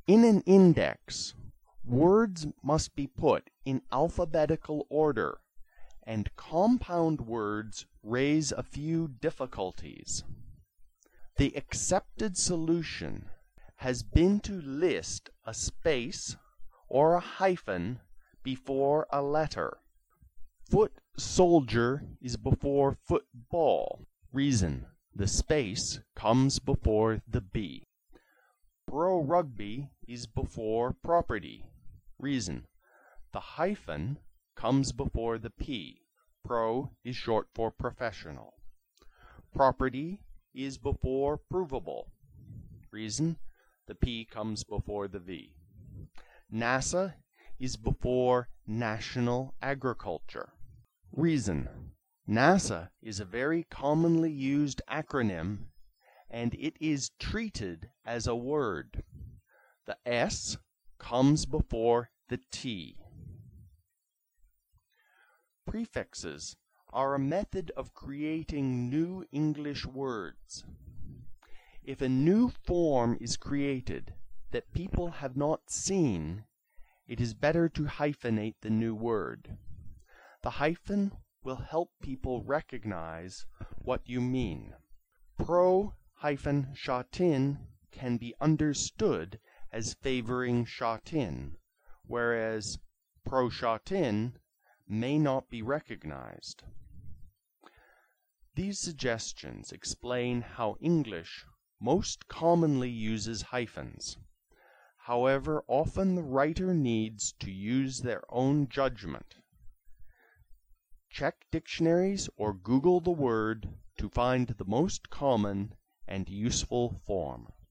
In an index, words must be put in alphabetical order, and compound words raise a few difficulties. The accepted solution has been to list a space or a hyphen before a letter. Foot soldier is before football. Reason: the space comes before the B. Pro rugby is before property. Reason: the hyphen comes before the P. Pro is short for professional. Property is before provable. Reason: the P comes before the V. NASA is before national agriculture. Reason: NASA is a very commonly used acronym, and it is treated as a word. The S comes before the T. Prefixes are a method of creating new English words. If a new form is created that people have not seen, it is better to hyphenate the new word. The hyphen will help people recognize what you mean. Pro-Shatin can be understood as favoring Shatin, whereas pro-Shatin may not be recognized. These suggestions explain how English most commonly uses hyphens. However, often the writer needs to use their own judgment. Check dictionaries or Google the word to find the most common and useful form.